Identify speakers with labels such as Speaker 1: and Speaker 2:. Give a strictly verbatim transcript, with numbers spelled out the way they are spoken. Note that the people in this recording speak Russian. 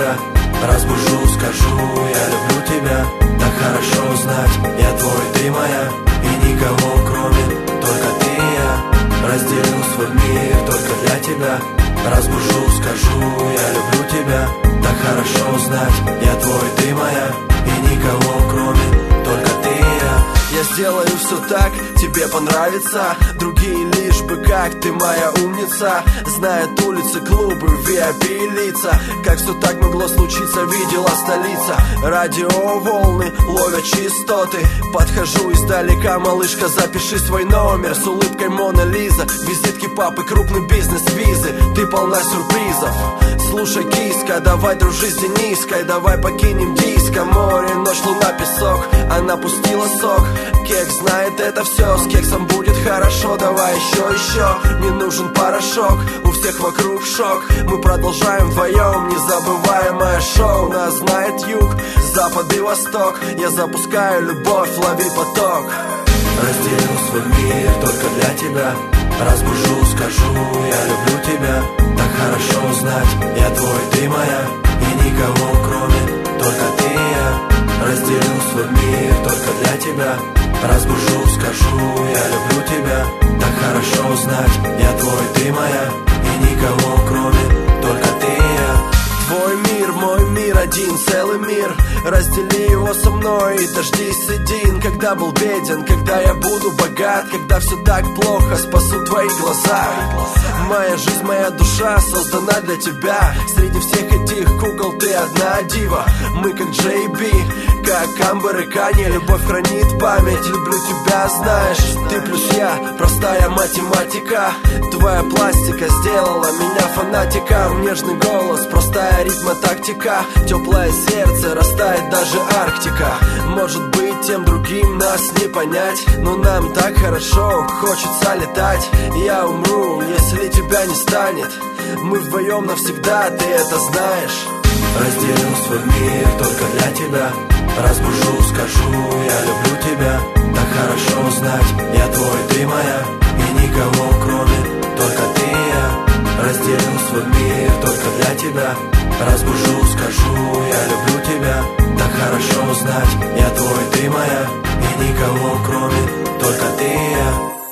Speaker 1: тебя. Разбужу, скажу, я люблю тебя. Так хорошо знать, я твой, ты моя. И никого кроме, только ты и я. Разделю свой мир только для тебя. Разбужу, скажу, я люблю тебя. Так хорошо знать, я твой, ты моя. И никого кроме, только ты и я. Я сделаю все так, тебе понравится. Другие лишь бы как, ты моя умница. Знает улицы, клубы, ви ай пи лица. Как все так могло случиться, видела столица. Радиоволны ловят частоты. Подхожу издалека, малышка, запиши свой номер. С улыбкой Мона Лиза, визитки папы, крупный бизнес, визы. Ты полна сюрпризов. Слушай, киска, давай дружи с Дениской. Давай покинем диско, море, ночь, луна, песок. Она пустила сок. Кекс знает это все, с кексом будет хорошо. Давай еще, еще, не нужен порошок. У всех вокруг шок. Мы продолжаем вдвоем, незабываемое шоу. Нас знает юг, запад и восток. Я запускаю любовь, лови поток. Разделю свой мир только для тебя. Разбужу, скажу, я люблю тебя. Так хорошо знать, я твой, ты моя. И никого кроме, только ты и я. Разделю свой мир только для тебя. Разбужу, скажу, я люблю тебя. Так хорошо знать, я твой, ты моя. И никого кроме, только ты и я. Твой мир, мой мир, один целый мир. Раздели его со мной и дождись один. Когда был беден, когда я буду богат. Когда все так плохо, спасу твои глаза. Моя жизнь, моя душа создана для тебя. Среди всех этих кукол ты одна дива. Мы как Джей Би, как Амбер и Канье. Любовь хранит память, люблю тебя, знаешь. Ты плюс я, простая математика. Твоя пластика сделала меня фанатиком. Нежный голос, простая ритмотактика. Теплое сердце, растает даже Арктика. Может быть, тем другим нас не понять, но нам так хорошо, хочется летать. Я умру, если тебя не станет. Мы вдвоем навсегда, ты это знаешь. Разделю свой мир только для тебя. Разбужу, скажу, я люблю тебя. Так хорошо знать, я твой, ты моя. И никого кроме, только ты и я. Разделю свой мир только для тебя. Разбужу, скажу, я люблю тебя. Так хорошо знать, я твой, ты моя. И никого кроме, только ты и я.